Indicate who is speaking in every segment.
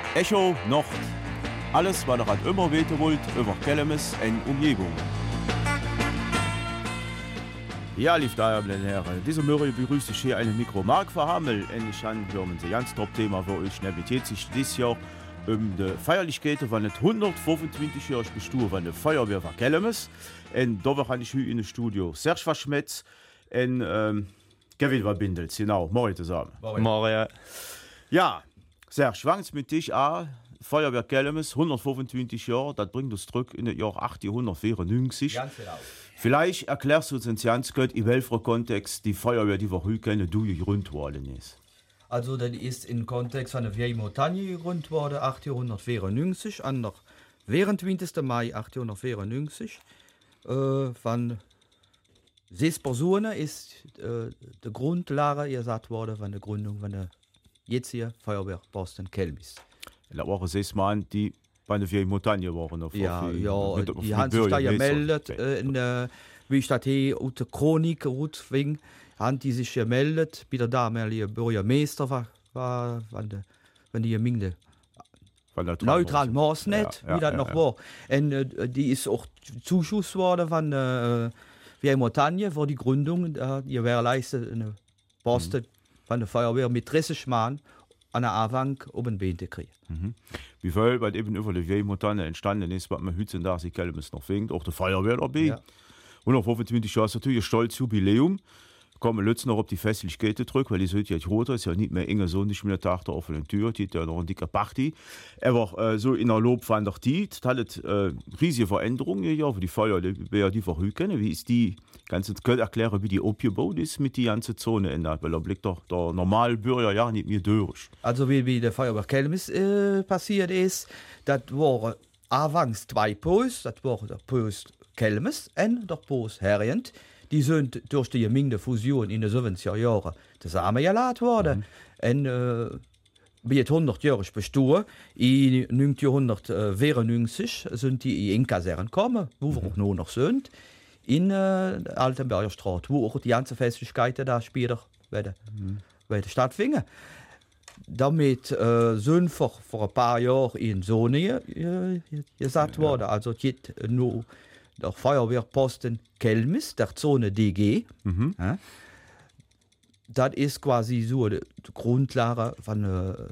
Speaker 1: Echo Nord. Alles, was ihr halt immer wissen wollt, über Kelmis und Umgebung. Ja, liebe Damen und Herren, diese Morgen begrüße ich hier einen Mikro Marc Verhammel. Und ich habe ein ganz Top-Thema für euch. Nämlich sich dieses Jahr die Feierlichkeiten von den 125-jährigen Bestuhl von der Feuerwehr von Kelmis. Und da habe ich heute in dem Studio Serge Verschmetz und Kevin Wabindels. Genau, morgen zusammen.
Speaker 2: Morgen.
Speaker 1: Ja, Serge, schwankt mit dich an. Feuerwehr Kelmis, 125 Jahre, das bringt uns zurück in das Jahr 1894.
Speaker 3: Ganz genau.
Speaker 1: Vielleicht erklärst du uns ganz kurz, in welchem Kontext die Feuerwehr, die wir heute kennen, gegründet worden ist.
Speaker 3: Also, das ist im Kontext von der Vieille Montagne gegründet worden, 1894, an der 24. Mai 1894. Von 6 Personen ist die Grundlage gesagt worden von der Gründung von der jetzigen Feuerwehrposten Kelmis.
Speaker 1: Da waren 6 Mann, die bei der Vieille Montagne waren.
Speaker 3: Die haben sich da gemeldet, wie ich das hier aus der Chronik wegen, haben die sich gemeldet, bei der damalige Bürgermeister war wenn die Gemeinde neutral Maßnet, wie das noch war. Und die ist auch Zuschuss worden von Vieille Montagne für die Gründung, die gewährleistet eine Posten von der Feuerwehr mit 30 Mann an der Anfang auf den Bein zu kriegen.
Speaker 1: Wie viel, weil eben über die Vieille Montagne entstanden ist, was man heute da die Kelmis noch findet, auch die Feuerwehr dabei. Ja. 125 Jahre ist natürlich ein stolzes Jubiläum. Kommen wir jetzt noch auf die Festlichkeiten zurück, weil die sind ja groß, ist ja nicht mehr enge so nicht mehr der Tag der offenen Tür, die hat ja noch eine dicke Party. Aber so in der Lob von der Zeit hat es riesige Veränderungen ja, für die Feuerwehr, die wir heute kennen. Wie ist die ganze, könnt erklären, wie die aufgebaut ist mit die ganze Zone ändert, weil da blickt doch der normale Bürger ja nicht mehr durch.
Speaker 3: Also wie der Feuerwehr Kelmis passiert ist, das waren anfangs 2 Posts, das war der Post Kelmis und der Post Herrient. Die sind durch die Gemeindefusion in den 70er Jahren zusammengeladen worden. Und wie 100-jährig Bestuhl, in 1994 sind die in Kaserne gekommen, wo wir auch noch sind, in der Altenberger Straße, wo auch die ganzen Festlichkeiten da später werden stattfinden. Damit sind vor ein paar Jahren in Sonne gesagt worden. Also es gibt nur der Feuerwehrposten Kelmis, der Zone DG. Ja, das ist quasi so die Grundlage von.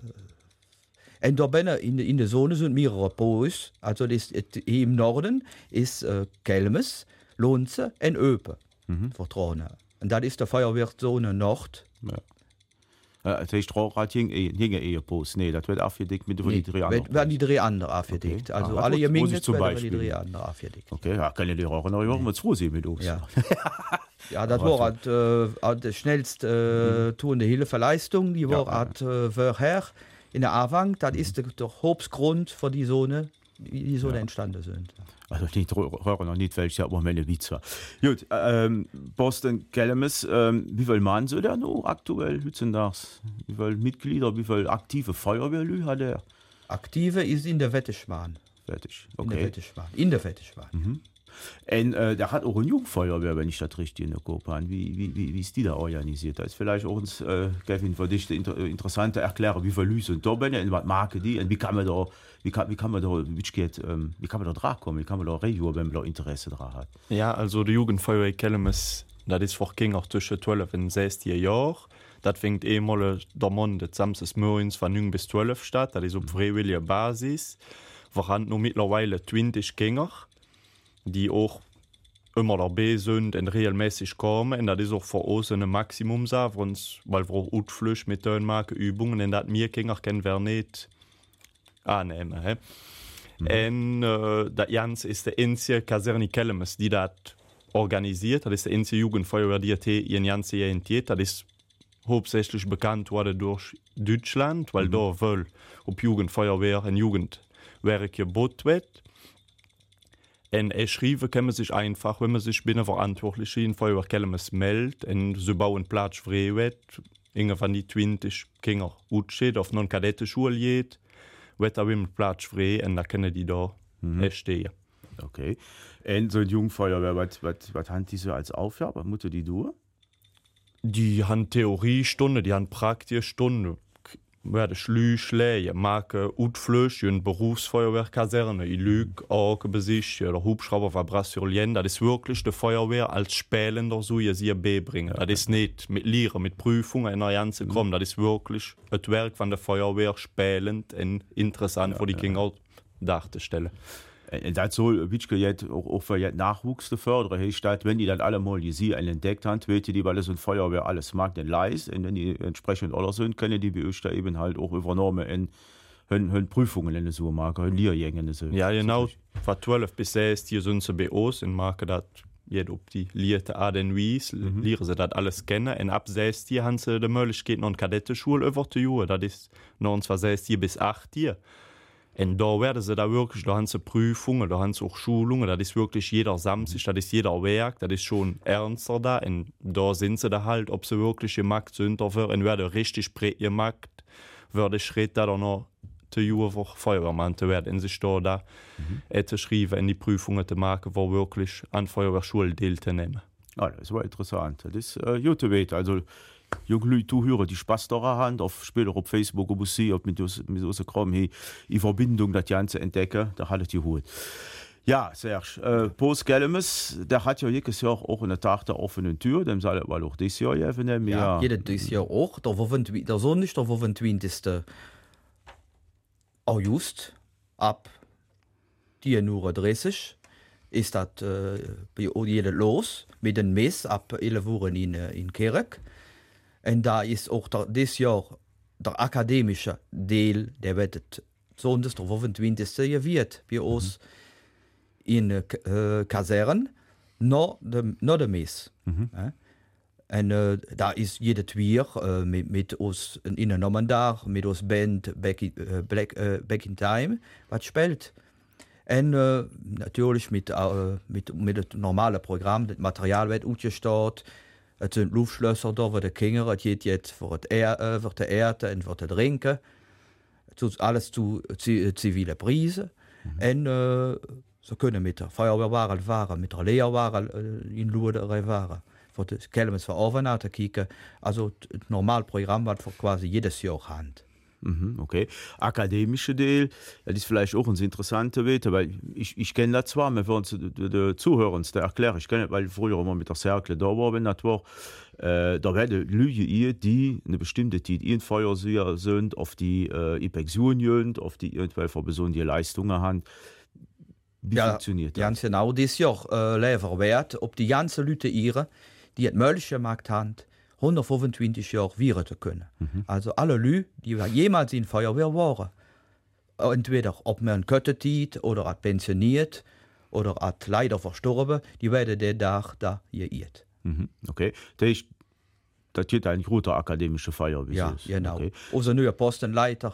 Speaker 3: Und da in der Zone sind mehrere Posten. Also das ist, hier im Norden ist Kelmis, Lonze und Öpen vertrauen. Und das ist der Feuerwehrzone Nord.
Speaker 1: Ja. Das heißt, Rauchrat hinge Ehepost. Nee, das wird aufgedeckt mit die 3 anderen.
Speaker 3: Werden die 3 anderen aufgedeckt. Okay. Also alle Gemeinden werden die 3 anderen aufgedeckt.
Speaker 1: Okay, ja, kann ich die Raucher noch immer zu sehen mit uns.
Speaker 3: Ja. Ja, das war halt die schnellste tuende Hilfeleistung, die war halt vorher in der Anfang. Das ist der Hauptgrund für die Zone entstanden sind.
Speaker 1: Also nicht hören noch nicht, welche aber meine Witze. Gut, Posten Kelmis, wie viel Mann soll der noch aktuell heutzutage? Wie viele Mitglieder, wie viele aktive Feuerwehrlü hat er?
Speaker 3: Aktive ist in der Wetteschwan.
Speaker 1: Okay.
Speaker 3: In der Wetteschwan.
Speaker 1: Und der hat auch eine Jugendfeuerwehr, wenn ich das richtig in der Gruppe habe. Wie ist die da organisiert? Da ist vielleicht auch uns, Kevin, für dich interessante Erklärung, wie viele Leute sind da bin und was machen die und wie kann man da dran kommen, wie kann man da reagieren, wenn man da Interesse daran hat?
Speaker 2: Ja, also die Jugendfeuerwehr Kelmis, das ist vor King auch zwischen 12 und 16 Jahren. Das fängt einmal der Monat samstags morgens von 9 bis 12 statt. Das ist auf freiwilliger Basis. Wir haben noch mittlerweile 20 Gänger, die auch immer dabei sind und regelmäßig kommen. Und das ist auch für uns ein Maximum, weil wir auch Utflüsse mit den Übungen und das wir Gänger können wir nicht annehmen. He? Und das Ganze ist der einzige Kaserne Kelmis, die das organisiert. Das ist der einzige Jugendfeuerwehr, die in ganze Jahr das ist hauptsächlich bekannt worden durch Deutschland, weil da wohl ob Jugendfeuerwehr und Jugendwerk gebot wird. Und schreiben kann man sich einfach, wenn man sich binnenverantwortlich in Feuerwehr Kelmis meldet und so bauen Platz frei wird, irgendwann die 20 Kinder aussteht, auf eine Kadettenschule geht, wird auch immer Platz frei und dann können die da stehen.
Speaker 1: Okay. Und so eine Jugendfeuerwehr, was haben die so als Aufgabe? Was muss die tun?
Speaker 2: Die haben Theoriestunde, die haben Praktikstunde. werde Schlüchle Marke Utflöch und Berufsfeuerwehrkaserne Lüg besicht oder Hubschrauber war Brasilien, das ist wirklich de Feuerwehr als Spälender so ihr sie bringen. Das ist nicht mit Lehrer mit Prüfungen in der ganze kommen, das ist wirklich das Werk von der Feuerwehr spälend und interessant für die Kinder darzustellen.
Speaker 1: Dat soll auch für Nachwuchs fördere Hestadt, wenn die dann alle mal die sie entdeckt haben, weet die weil es und Feuerwehr alles mag den leis und wenn die entsprechend oder sind können die wie da eben halt auch übernahme in Prüfungen in so Marke Lehrgänge so.
Speaker 2: Ja genau war 12 bis 6 hier sind sie BOs in Marke dat jet op die liete Aden wies lehre se dat alles kennen en ab 6 hier han ze de Mlech geht non Kadetteschule über die Joer dat ist 6 hier bis 8 hier. Und da werden sie da wirklich, da haben sie Prüfungen, da haben sie auch Schulungen, das ist wirklich jeder Samstag, das ist jeder Werk, das ist schon ernster da. Und da sind sie da halt, ob sie wirklich gemacht sind, oder werden richtig gemacht, würde Schritt da noch zu Jahre Feuerwehrmann zu werden. Und sich da hätte schreiben, in die Prüfungen zu machen, wo wirklich an Feuerwehrschule teilnehmen.
Speaker 1: Ja, das war interessant. Das ist gut zu wissen. Also, Junge Zuhörer, die Spaß daran haben, auf später auf Facebook, ob sie, ob mit so Kram, hey, die Verbindung, das Ganze entdecken, da haltet die Hut. Ja, Serge, Post Kelmes, der hat ja jedes Jahr auch einen Tag der offenen Tür, dem soll er auch dieses Jahr nehmen.
Speaker 3: Ja, jedes Jahr auch. Der Sonntag, der 25. August, ab 10:30 Uhr, ist das bei jedem los, mit dem Mess ab 11 Uhr in Kerek. Und da ist auch dieses Jahr der akademische Teil, der wird Sonntag, der 25. wird bei uns in Kasern, noch der Mess. Und da ist jede Twier mit uns innenommen da, mit uns Band Back in Time, was spielt. Und natürlich mit dem normalen Programm, das Material wird ausgestattet. Es sind Luftschlösser da, wo die Kinder, es geht jetzt für die Erde und für das Trinken. Alles zu zivilen Preisen. Und sie können mit der Feuerwehrware fahren, mit der Lehrware in Lourdes fahren. Für das Kelmes für Aufenthalt zu kicken. Also das normale Programm, was wir quasi jedes Jahr haben.
Speaker 1: Okay. Akademische Teil, das ist vielleicht auch ein interessanter Weg, weil ich kenne das zwar, wir wollen den Zuhörern erklären, ich kenne das, weil ich früher immer mit der Cercle da war, wenn das war, da werden Leute, die eine bestimmte Zeit in Feuerwehr sind, auf die Pension gehen, auf die irgendwelche besondere Leistungen haben. Wie funktioniert das?
Speaker 3: Ganz genau, dieses Jahr lever wert, ob die ganzen Leute ihre, die het Mölch gemacht haben, 125 Jahre viren zu können. Also alle Leute, die jemals in Feuerwehr waren, entweder ob man Köttetit oder hat pensioniert oder hat leider verstorben, die werden den Tag da geirrt.
Speaker 1: Okay, das ist ein guter akademischer Feuerwehr.
Speaker 3: Ja, genau. Okay. Unser neuer Postenleiter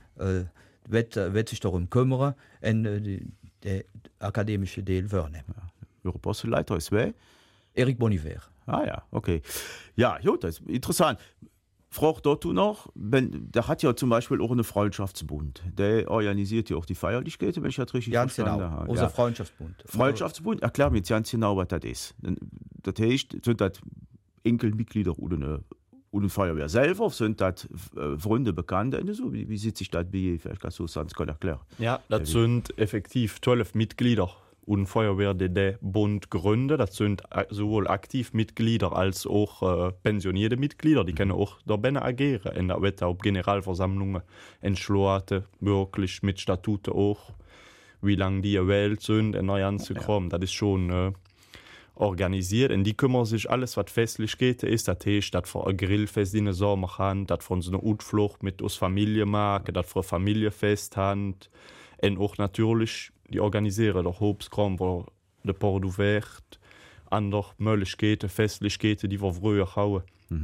Speaker 3: wird sich darum kümmern und der akademische Teil wahrnehmen.
Speaker 1: Ja. Euer Postenleiter ist wer?
Speaker 3: Eric Boniver.
Speaker 1: Ah ja, okay. Ja, jo, das ist interessant. Frau dazu noch, der hat ja zum Beispiel auch einen Freundschaftsbund. Der organisiert ja auch die Feierlichkeiten, wenn ich das richtig verstanden
Speaker 3: genau.
Speaker 1: habe.
Speaker 3: Unser Freundschaftsbund.
Speaker 1: Freundschaftsbund, erklär mir ganz genau, was das ist. Das heißt, sind das Enkelmitglieder oder eine Feuerwehr selber, sind das Freunde, Bekannte? So, wie sieht sich das bei? Vielleicht kannst du es ganz kurz erklären.
Speaker 2: Ja, das sind effektiv 12 Mitglieder. Und Feuerwehr der Bund gründet, das sind sowohl Aktivmitglieder als auch pensionierte Mitglieder, die können auch da agieren. Und da wird auch Generalversammlungen entschlossen, wirklich mit Statuten auch, wie lange die gewählt sind, in der ganzen Kram. Das ist schon organisiert. Und die kümmern sich alles, was festlich geht, ist das heißt, dass wir ein Grillfest in den Sommer haben, dass wir so eine Utflucht mit uns Familie machen, dass wir ein Familienfest haben. Und auch natürlich die organisieren der Hobskram, wo der Port ouvert, andere Möglichkeiten, Festlichkeiten, die wir früher hauen.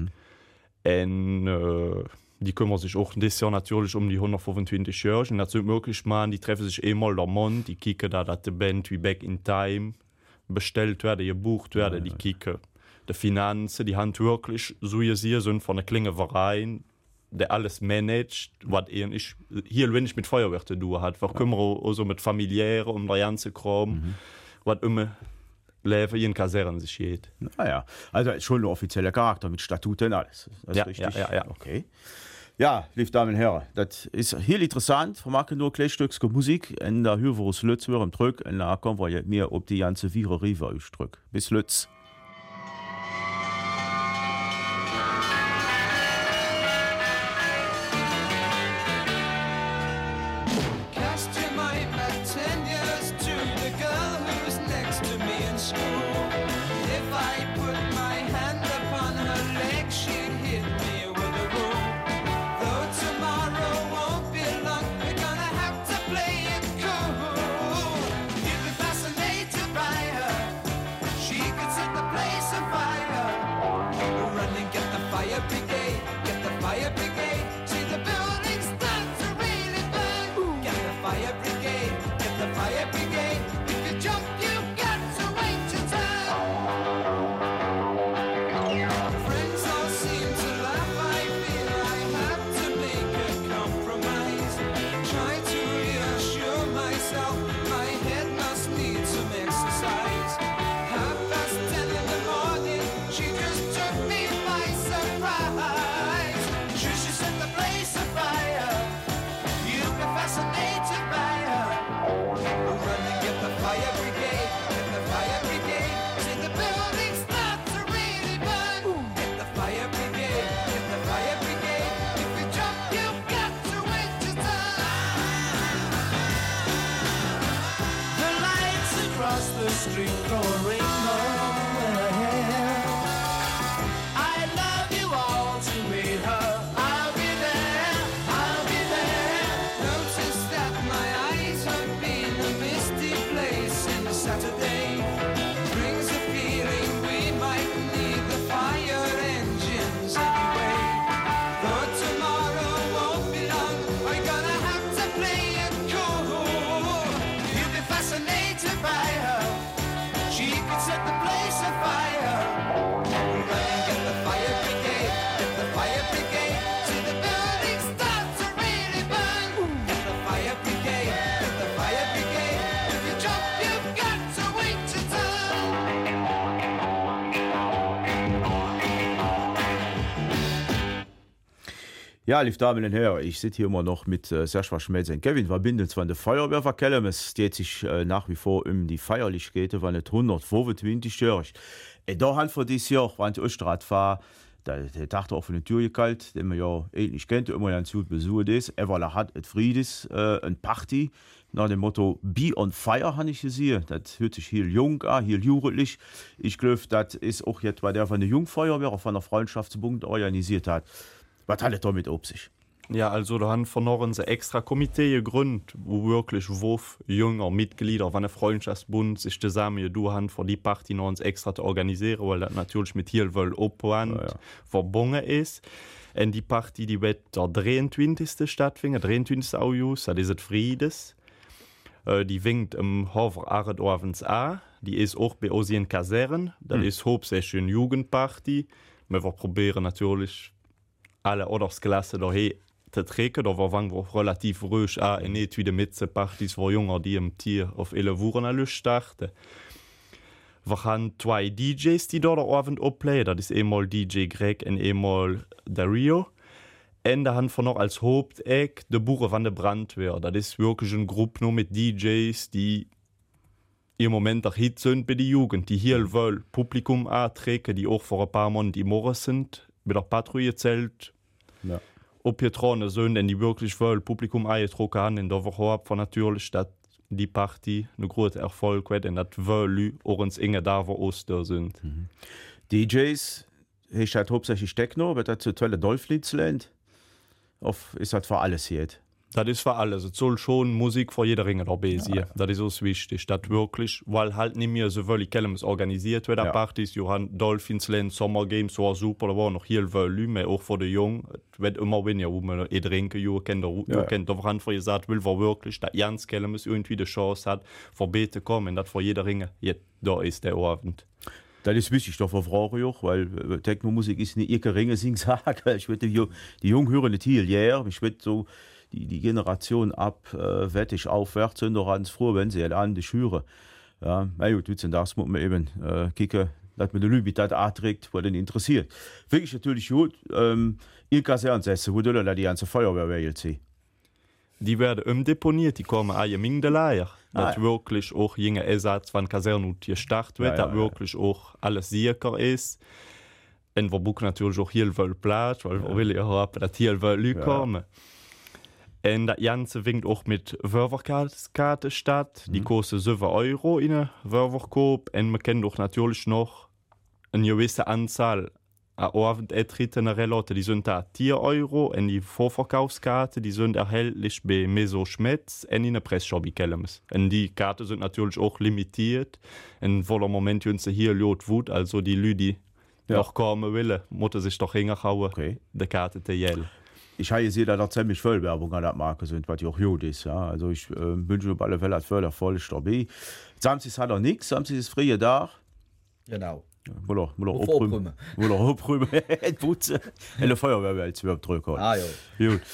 Speaker 2: Und die kümmern sich auch dieses Jahr natürlich um die 125 Jahre. Und das sind möglich, die treffen sich einmal der Mond, die kicken da, dass die Band wie Back in Time bestellt werden, gebucht werden, die kicken die Finanzen, die haben wirklich, so wie sie sind, von einem kleinen Verein, der alles managt, was ich hier wenn ich mit Feuerwehr zu tun hat, wir kümmern also mit familiären um der ganze Kram, was immer Leben in Kasernen sich geht.
Speaker 1: Naja, also schon ein offizieller Charakter mit Statuten und alles. Das ist
Speaker 2: ja,
Speaker 1: richtig.
Speaker 2: Ja.
Speaker 1: Okay. Ja, liebe Damen und Herren, das ist heel interessant. Wir machen nur Kleinstücke Musik und da hören wir uns Lütz wieder im Drück und da kommen wir mehr auf die ganze Viere-Riva ausdrücken. Bis Lütz. Ja, liebe Damen und Herren, ich sitze hier immer noch mit Serge Schmelz und Kevin verbinden von der Feuerwehr verkellen. Es geht sich nach wie vor um die Feierlichkeiten, wenn es 125 Jahre ist. Da haben wir dieses Jahr, wenn ich Österreich fahre, der Tag auf eine Tür gekalt, den man ja ähnlich kennt, immer ganz gut besucht ist. Er hat et Friedes, eine Party, nach dem Motto Be on Fire, habe ich gesehen. Das hört sich hier jung an, hier jugendlich. Ich glaube, das ist auch jetzt, weil der von der Jungfeuerwehr, von der Freundschaftsbund organisiert hat. Was hat er damit auf sich?
Speaker 2: Ja, also da haben von noch unser extra Komitee gegründet, wo wirklich Wurf junger Mitglieder von der Freundschaftsbund sich zusammen du haben für die Party noch uns extra zu organisieren, weil das natürlich mit hier wohl Opwand verbunden ist. Und die Party, die wird der 23. stattfinden, 23. August, das ist Friedes. Die winkt im Hofer Arendt an. Die ist auch bei uns in Kasern. Das ist hauptsächlich eine Jugendparty. Wir probieren natürlich alle Odersklasse daher zu trinken. Da waren wir relativ ruhig an. Und nicht wie die Mitzepartys, wo Jünger die im Tier auf 11 Uhr starten. Wir haben 2 DJs, die dort Abend auflegen. Das ist einmal DJ Greg und einmal Dario. Und da haben wir noch als Haupteck die Buche von der Brandwehr. Das ist wirklich eine Gruppe nur mit DJs, die im Moment auch Hit sind bei der Jugend, die hier wollen Publikum antreffen, die auch vor ein paar Monaten im Morgen sind, mit der Patrouillezelt abgetroffen sind, und die wirklich wollen Publikum angetroffen haben. Und da hoffen wir natürlich, dass die Party einen großen Erfolg wird und dass wir auch uns enge da, wo Oster sind.
Speaker 1: DJs, ist das hauptsächlich Techno, wird das zu tolle Dolphliedland? Oder ist das für alles hier?
Speaker 2: Das ist für alles. Es soll schon Musik für jede Ringe dabei sein. Ja. Das ist so wichtig. Das wirklich, weil halt nicht mehr so viele Kelmes organisiert werden. Partys, Johann Dolphinsland, Summer Games war super, da war noch viel Volume, auch für die Jungen. Es wird immer weniger, wo man trinken, ihr kennt, da haben wir gesagt, will wir wirklich, dass Jans Kelmes irgendwie die Chance hat, vorbei zu kommen, dass für jede Ringe da ist der Abend.
Speaker 1: Das ist wichtig, da verfrage ich auch, weil Techno-Musik ist nicht ihr geringe Sing-Sag. Ich würde die Jungen hören nicht hier, ich würde so die Generation abwärtig aufwärts sind doch ganz froh, wenn sie an die hören. Ja, na gut, das muss man eben kicken, dass man den Leuten das anträgt, was den interessiert. Finde ich natürlich gut. Ihr Kasernsätze, wo du die ganze Feuerwehr wählt sie.
Speaker 2: Die werden umdeponiert, die kommen alle in der Leier. Das
Speaker 1: ja.
Speaker 2: wirklich auch jener Ersatz, wenn Kaserne hier startet wird, das wirklich auch alles sicher ist. Und wir buchen natürlich auch hier Platz, weil wir will ja haben, dass hier Leute kommen. Und das Ganze winkt auch mit Werberkarte statt. Die kosten 7 € in einem Werberkorb. Und man kennt auch natürlich noch eine gewisse Anzahl an Abendeintritte Leute, die sind da 4 €. Und die Vorverkaufskarte, die sind erhältlich bei Meso Schmetz und in der Pressshop Kellems. Und die Karten sind natürlich auch limitiert. Und vor dem Moment sind sie hier Lot Wut, also die Leute, die noch kommen wollen, müssen sich doch hinhauen, die Karte zu jählen.
Speaker 1: Ich habe gesehen, dass da ziemlich viel Werbung an der Marke sind, was ja auch gut ist. Ja. Also ich wünsche auf alle Fälle, dass Förder voll ist dabei. Samstag hat er nichts, Samstag ist freie Tag.
Speaker 3: Genau.
Speaker 1: Muss er aufräumen. Putzen. Und die Feuerwehr will es überhaupt drücken.
Speaker 3: Ah, ja.
Speaker 1: Gut.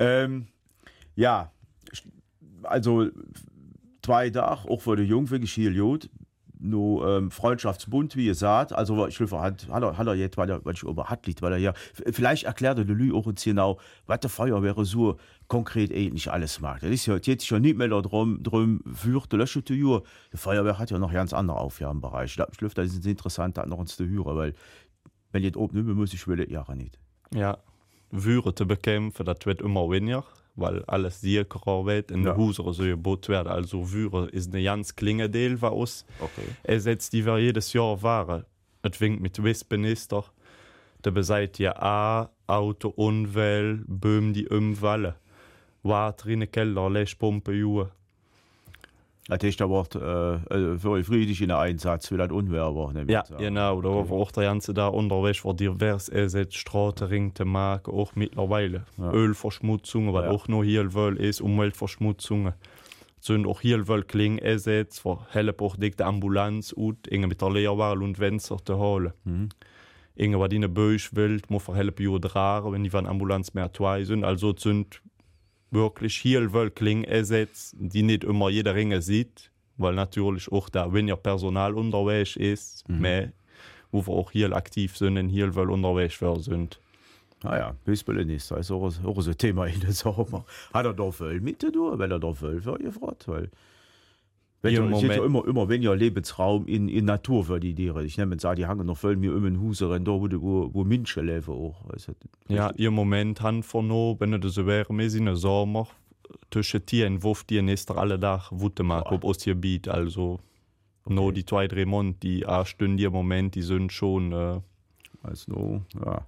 Speaker 1: Ja, also 2 Tage, auch für die Jungen, wirklich hier gut. Nur Freundschaftsbund, wie ihr sagt, also ich hoffe, hat er jetzt, weil ich über hat liegt, weil er ja, vielleicht erklärt der Lü auch uns genau, was der Feuerwehr so konkret nicht alles macht. Das ist ja jetzt ja nicht mehr drum für die Lösche zu hören. Die Feuerwehr hat ja noch ganz andere Aufgabenbereiche. Ich glaube, das ist interessant, das noch uns zu hören, weil wenn jetzt oben nicht mehr muss, ich will ja nicht.
Speaker 2: Ja, Würe zu bekämpfen, das wird immer weniger. Weil alles sicherer wird in den Häusern so gebaut werden. Also Würe ist eine ganz kleine Teil von uns. Ersetzt, die wir jedes Jahr waren. Es winkt mit Wespenester. Da beseit ja Autounfälle, Böhmen, die umfallen. Wasser in den Keller, Löschpumpe, Juhe.
Speaker 1: Das ist aber für friedlich in der Einsatz, weil das unwehr war.
Speaker 2: Ja, genau. Da war auch der ganze da unterwegs, wo divers ersetzt, Straßenring zu machen, auch mittlerweile. Ja. Ölverschmutzungen, was auch noch hier ist, Umweltverschmutzungen. Sind auch hier Klingen ersetzt, wo helfen auch die Ambulanz ut, mit der Lehrwahl und Fenster zu holen. Was die in der Bösch will, muss helfen, tragen, wenn die von Ambulanz mehr zwei sind. Also sind wirklich hier Klingen ersetzt, die nicht immer jeder Ringe sieht, weil natürlich auch da weniger Personal unterwegs ist, mehr, wo wir auch hier aktiv sind und hier unterwegs sind.
Speaker 1: Naja, Büsbelen ist das ist auch so ein Thema in der Sommer. Hat er da viel mit zu tun, wenn er da viel für ihr fragt? Weil ja immer weniger Lebensraum in Natur für die Tiere. Ich nehme an, die hangen noch viel mehr den Huseren, da wo Menschen leben auch. Also,
Speaker 2: ja, im Moment haben wir noch, wenn es so wäre, wir sind im Sommer, zwischen Tieren und Wurftiernester alle Tag Wutte machen auf Ostgebiet. Also, noch die 2-3 Monate, die stehen im Moment, die sind schon.
Speaker 1: Also, ja.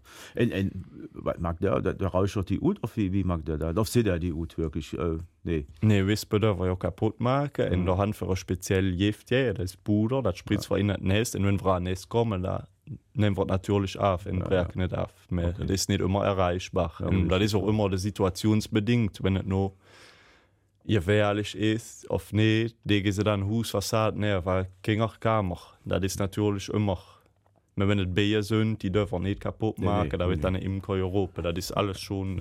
Speaker 1: Mag der rauscht die Ut, wie mag der da? Darf sie der die Ut wirklich? Nee.
Speaker 2: Nee, Wespe darf er ja kaputt machen. In der Hand für ein spezielles Gift, das ist Puder, das spritzt in das Nest. Und wenn wir an das Nest kommen, da nehmen wir natürlich auf, und Werk nicht auf. Das ist nicht immer erreichbar. Ja, und das ist auch immer situationsbedingt, wenn es noch gefährlich ist, auf nicht, legen sie dann Hausfassade näher, weil keiner Kammer. Das ist natürlich immer. Aber wenn es Bier sind, die dürfen nicht kaputt machen, da wird dann im Europa. Das ist alles schon.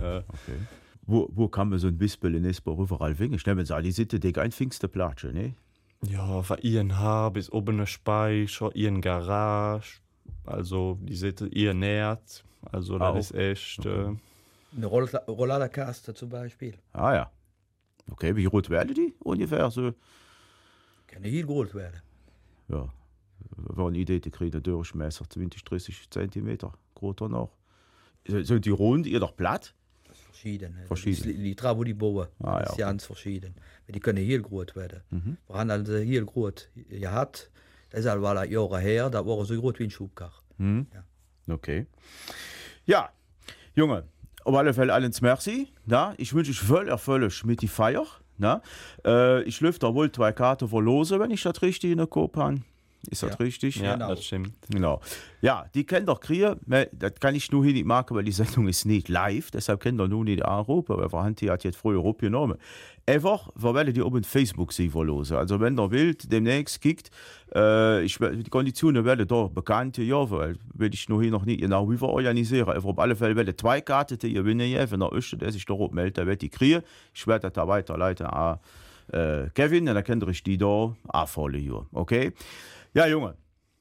Speaker 1: Wo kann man so ein Bispel in Esper überall wegen? Ich nehme an, die sind dick ein pfingste Platsche, ne?
Speaker 2: Ja, von ihren Haar bis oben eine Speicher, ihren Garage, also die sind ihr nährt. Also das ist echt.
Speaker 3: Eine Rolladerkaste zum Beispiel.
Speaker 1: Ah ja. Okay, wie rot werden die ungefähr so?
Speaker 3: Kann hier groß werden.
Speaker 1: Ja. War eine Idee, die kriegen Durchmesser 20-30 cm groß noch. Sind die rund, ihr doch platt?
Speaker 3: Das ist verschieden. Die Trabo, die bauen,
Speaker 1: das
Speaker 3: ist ganz verschieden. Die können hier groß werden. Wir haben also hier groß gehabt, das ist aber Jahre her, da war so groß wie ein Schubkach.
Speaker 1: Ja. Okay. Ja, Junge, auf alle Fälle allen merci. Na? Ich wünsche euch voll erfüllig mit die Feier. Na? Ich löfe da wohl 2 Karten verlosen, wenn ich das richtig in der Kopf habe. Ist das richtig?
Speaker 2: Ja, genau. Das stimmt.
Speaker 1: Genau. Ja, die könnt ihr kriegen. Das kann ich nur hier nicht machen, weil die Sendung ist nicht live. Deshalb könnt ihr nur nicht anrufen, weil wir hat jetzt früher aufgenommen. Einfach, wir werden die auf Facebook sie verlosen. Also wenn ihr wollt, demnächst kickt, die Konditionen werden da bekannt, ja, weil will ich nur hier noch nicht genau wie wir organisieren. Aber auf alle Fälle werden 2 Karten, die ihr winnen, wenn ihr euch der sich darauf meldet, dann wird die kriegen. Ich werde das da weiterleiten an Kevin, und dann könnt ihr euch die da anfallen. Okay? Ja, Junge,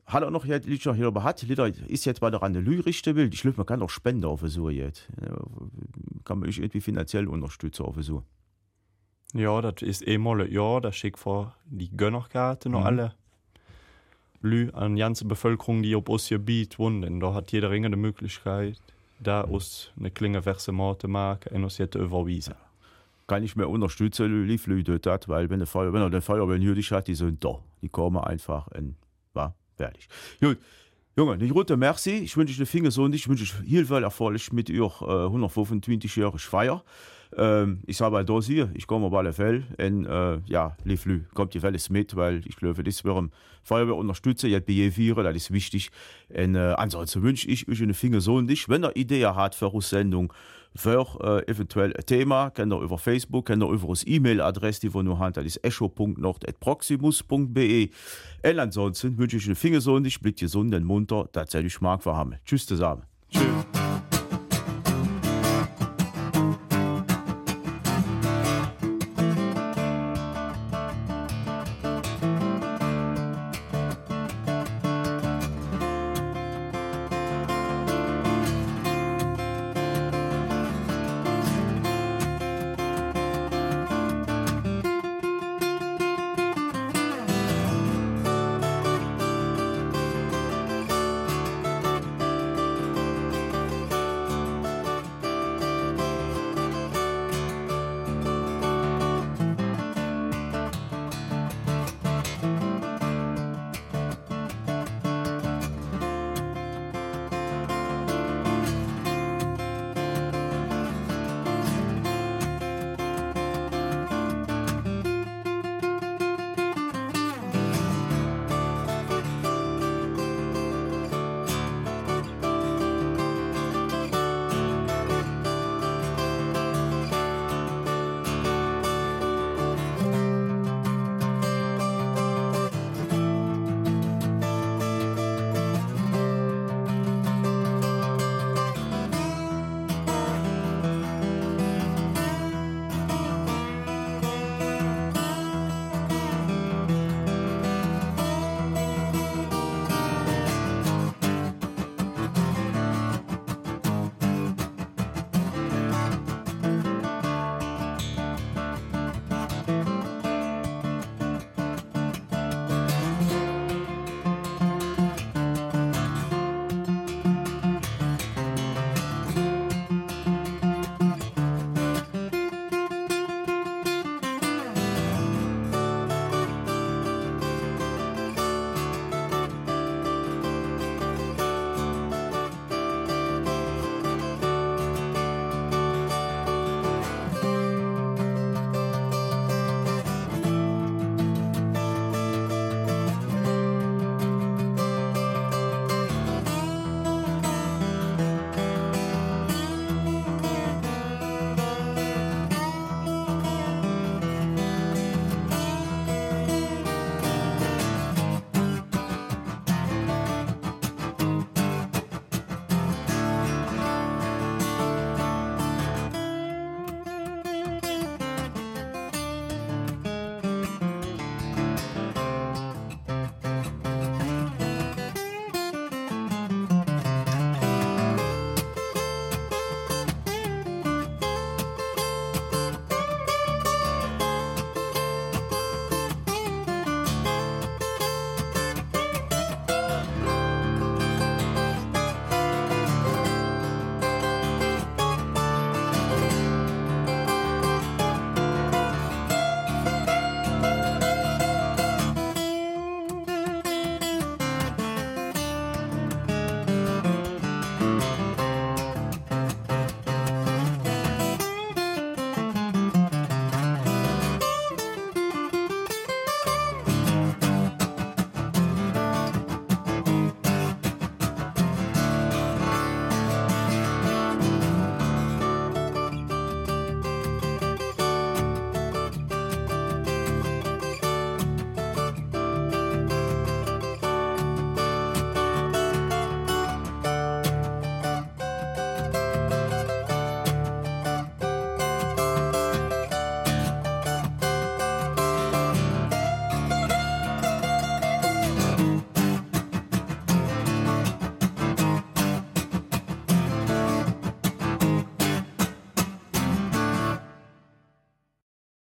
Speaker 1: hat noch hier Lieder hier aber hat Lieder ist jetzt bei der Randelü richte will ich man kann doch Spender auf so jetzt kann man ich irgendwie finanziell unterstützen auf so
Speaker 2: ja das ist mal ja da schick vor die Gönnerkarte noch alle Lü an ganze Bevölkerung die op os Gebiet wohnen da hat jeder ringende Möglichkeit da aus eine klinge Versement mag überwiesen
Speaker 1: kann ich mehr unterstützen lief dat weil wenn er den Feuerwehr nötig hat die sind da die kommen einfach in war fertig gut Junge die rote Merci ich wünsche den Finger so und ich wünsche viel erfolgreich mit ihr 125 Feier ich sage da hier ich komme bei der Fell und ja lief kommt die Welle mit weil ich glaube das wir Feuerwehr unterstützen jetzt beviere das ist wichtig und ansonsten wünsche ich euch eine Finger so und dich wenn er Idee hat für Sendung für eventuell ein Thema kennt ihr über Facebook kennt ihr über das E-Mail-Adresse die von nur hand das ist echo.nord@proximus.be und ansonsten wünsche ich eine Finger so und ich blickt gesund und munter tatsächlich mag wir haben tschüss zusammen
Speaker 2: tschüss